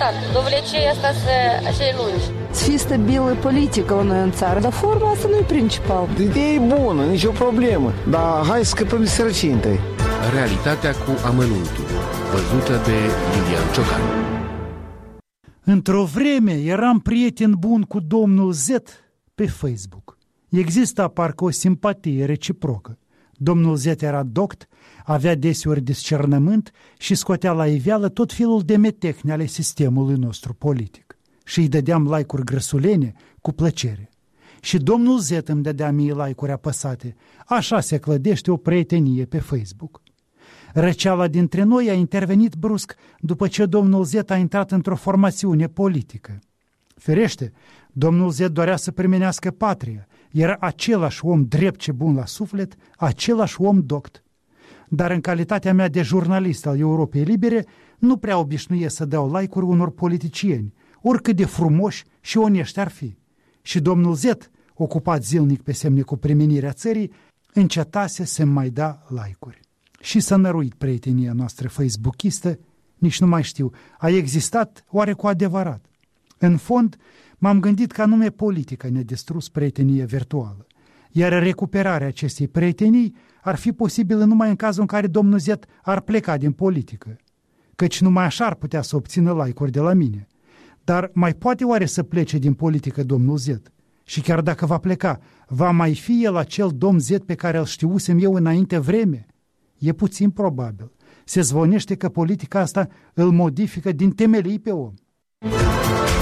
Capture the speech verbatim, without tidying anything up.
important. Dovlecei asta să acele lungi. Să fie stabilă politică la noi în țară, dar forma asta nu e principal. Ideea e bună, nicio problemă, dar hai să scăpăm de sărăcie întâi. Realitatea cu amănuntul, văzută de Iulian Ciocan. Într-o vreme eram prieten bun cu domnul Z pe Facebook. Exista parcă o simpatie reciprocă. Domnul Z era doct, avea deseori discernământ și scotea la iveală tot felul de metehne ale sistemului nostru politic. Și îi dădeam like-uri grăsulene cu plăcere. Și domnul Z îmi dădea mie like-uri apăsate. Așa se clădește o prietenie pe Facebook. Răceala dintre noi a intervenit brusc după ce domnul Z a intrat într-o formațiune politică. Firește, domnul Z dorea să primenească patria. Era același om drept ce bun la suflet, același om doct. Dar în calitatea mea de jurnalist al Europei Libere, nu prea obișnuie să dau like-uri unor politicieni, oricât de frumoși și onești ar fi. Și domnul Z, ocupat zilnic pe semne cu primenirea țării, încetase să mai da like-uri. Și s-a năruit prietenia noastră facebookistă, nici nu mai știu, a existat oare cu adevărat? În fond, m-am gândit că anume politica ne-a distrus prietenia virtuală, iar recuperarea acestei prietenii ar fi posibilă numai în cazul în care domnul Z ar pleca din politică, căci numai așa ar putea să obțină like-uri de la mine. Dar mai poate oare să plece din politică domnul Z? Și chiar dacă va pleca, va mai fi el acel domn Z pe care îl știusem eu înainte vreme? E puțin probabil. Se zvonește că politica asta îl modifică din temelii pe om.